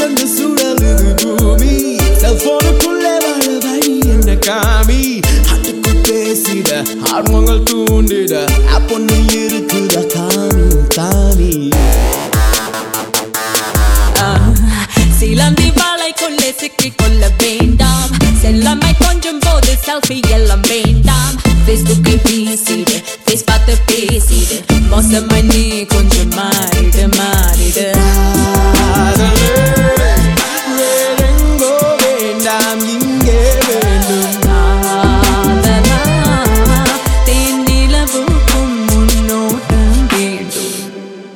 கண்டு சுழலுது பூமி செல்போனுக்குள்ளே வாழ வழி என்ன காமி அதுக்கு பேசிட ஆர்வங்கள் தூண்டிட அப்பொண்ணு இருக்குதா காமி காமி சிலந்தி வாழைக்குள்ளே சிக்கிக் கொள்ள வேண்டாம் செல்லமை கொஞ்சம் போது செல்ஃபி எல்லாம் வேண்டாம் ஃபேஸ்புக்கை பேசிடு ஃபேஸ் பார்த்து பேசிடு மோசமாய் நீ கொஞ்சம் மாறிடு மாறிடு